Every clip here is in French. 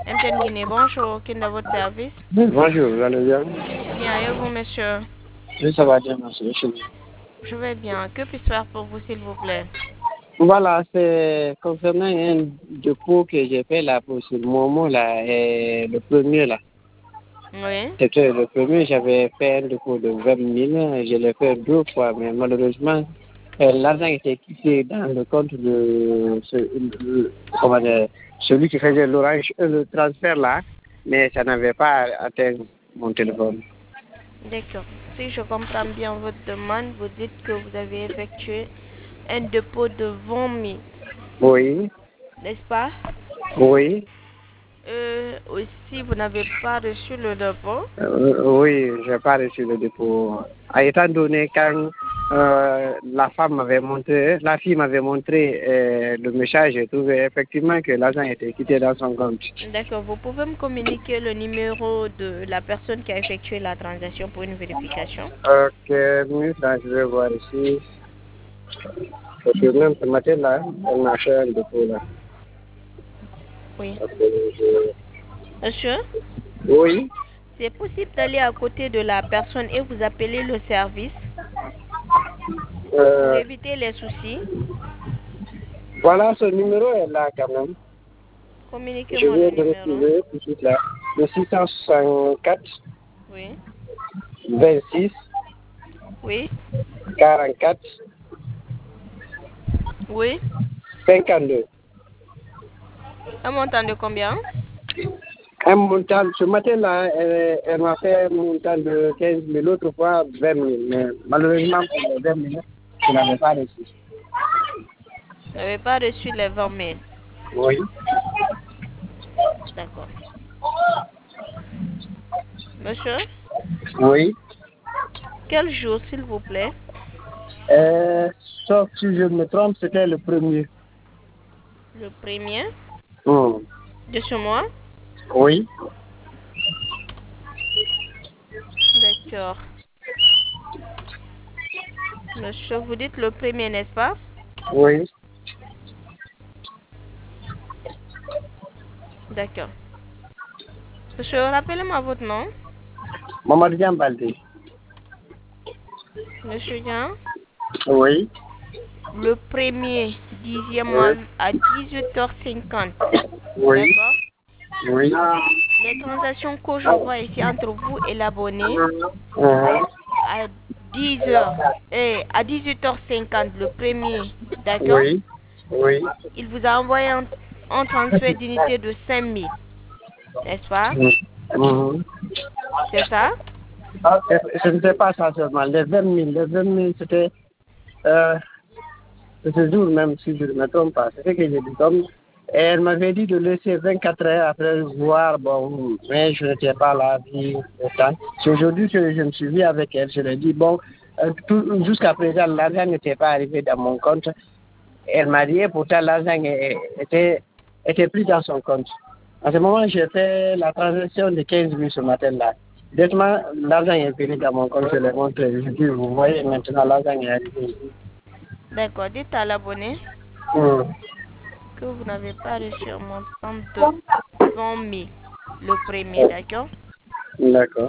MTN Guinée, bonjour, qui est dans votre service? Bonjour, vous allez bien? Bien, et vous, monsieur? Oui, ça va bien, merci. Je vais bien. Que puis-je faire pour vous, s'il vous plaît? Voilà, c'est concernant un dépôt que j'ai fait là pour ce moment là, et le premier là. Oui. C'était le premier, j'avais fait un dépôt de 20 000, je l'ai fait 2 fois, mais malheureusement, l'argent était quitté dans le compte de celui qui faisait le transfert là, mais ça n'avait pas atteint mon téléphone. D'accord. Si je comprends bien votre demande, vous dites que vous avez effectué un dépôt de 20 000, Oui, n'est-ce pas? oui. Aussi, vous n'avez pas reçu le dépôt. Oui, j'ai pas reçu le dépôt. Étant donné quand la fille m'avait montré le message, j'ai trouvé effectivement que l'argent était quitté dans son compte. D'accord. Vous pouvez me communiquer le numéro de la personne qui a effectué la transaction pour une vérification? Ok, minute, là, je vais voir ici. Parce que même ce matin là, elle m'a fait un dépôt là. Oui. Ok, Monsieur, Oui. c'est possible d'aller à côté de la personne et vous appeler le service pour Euh, éviter les soucis. voilà, ce numéro est là quand même. Je Communiquez-moi le viens de numéro. retrouver tout de suite là. Le 664 Oui. 26 Oui. 44 Oui. 52. Un montant de combien? Un montant, ce matin-là, elle m'a fait un montant de 15 000, l'autre fois 20 000. Mais malheureusement, pour les 20 000, je n'avais pas reçu. Vous n'avez pas reçu les 20 000. Oui. D'accord. Monsieur, Oui. quel jour, s'il vous plaît? Sauf si je me trompe, c'était le premier. Le premier Hmm. de ce mois? Oui. D'accord. Monsieur, vous dites le premier, n'est-ce pas? Oui. D'accord. Monsieur, rappelez-moi votre nom. Mamadou Diambaldi. Monsieur Jean, Oui. le premier, 10e Oui. mois à 18h50. Oui. D'accord? Oui. Les transactions que je vois ici entre vous et l'abonné Mhm. à 10h et à 18h50, le premier, d'accord? Oui. Oui. Il vous a envoyé un transfert d'unité de 5 000, n'est-ce pas? Mhm. C'est ça? Ce n'était pas ça seulement. Les 20 000, c'était euh, ce jour même, si je ne me trompe pas. C'est ce que j'ai dit. Comme elle m'avait dit de laisser 24 heures après voir, bon, mais je n'étais pas là, puis autant. C'est aujourd'hui que je me suis vu avec elle. Je lui ai dit, bon, jusqu'à présent, l'argent n'était pas arrivé dans mon compte. Elle m'a dit, et pourtant, l'argent était pris dans son compte. À ce moment, j'ai fait la transaction de 15 000 ce matin-là. Directement, l'argent est venu dans mon compte, je l'ai montré. Je dis, vous voyez, maintenant, l'argent est arrivé. D'accord. Dites à l'abonné Hmm. que vous n'avez pas reçu un montant de 20 000, le premier, d'accord? D'accord.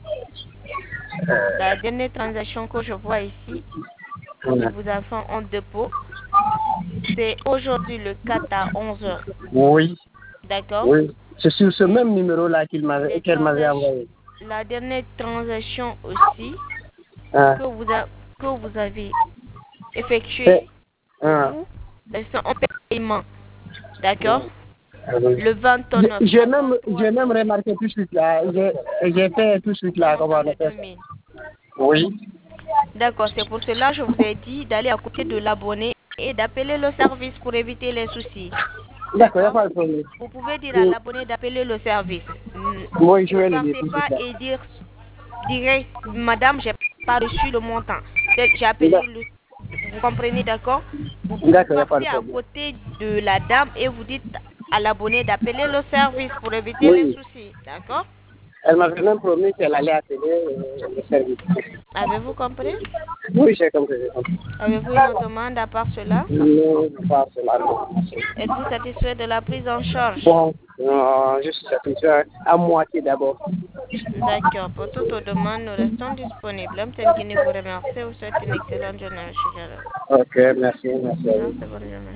La dernière transaction que je vois ici, il Voilà. vous a fait en dépôt. C'est aujourd'hui le 4 à 11h, Oui, d'accord? oui. C'est sur ce Et même numéro-là les qu'elle m'avait transactions, envoyé. la dernière transaction aussi Ah, que vous avez effectuée, c'est, ah, vous, c'est en paiement, d'accord? ah, oui. Le 29 J'ai même remarqué tout de suite là. J'ai fait tout de suite un là comment montant on de appelle 2 ça. 000. Oui. D'accord, c'est pour cela que je vous ai dit d'aller à côté de l'abonné et d'appeler le service pour éviter les soucis. D'accord, il n'y a D'accord? pas de problème. Vous pouvez dire à Oui, l'abonné d'appeler le service. oui, je Ne vais le dire partez tout de pas suite là. et dire direct, madame, j'ai pas reçu le montant. J'ai appelé D'ac- le. Vous comprenez, d'accord? Vous D'accord, il n'y a pas de partez à problème. côté de la dame et vous dites à l'abonné d'appeler le service pour éviter les Oui, soucis. D'accord? Elle m'avait même promis qu'elle allait atteler le service. Avez-vous compris? Oui, j'ai compris. J'ai compris. Avez-vous une autre demande à part cela? Non, pas cela. Non. Êtes-vous satisfait de la prise en charge? Bon, je suis satisfait à moitié d'abord. D'accord. Pour toute autre demande, nous restons disponibles. M. Guinée vous remercie. Vous souhaite une excellente journée, M. Gallo. Ok, merci, merci à vous. Merci, bonne journée.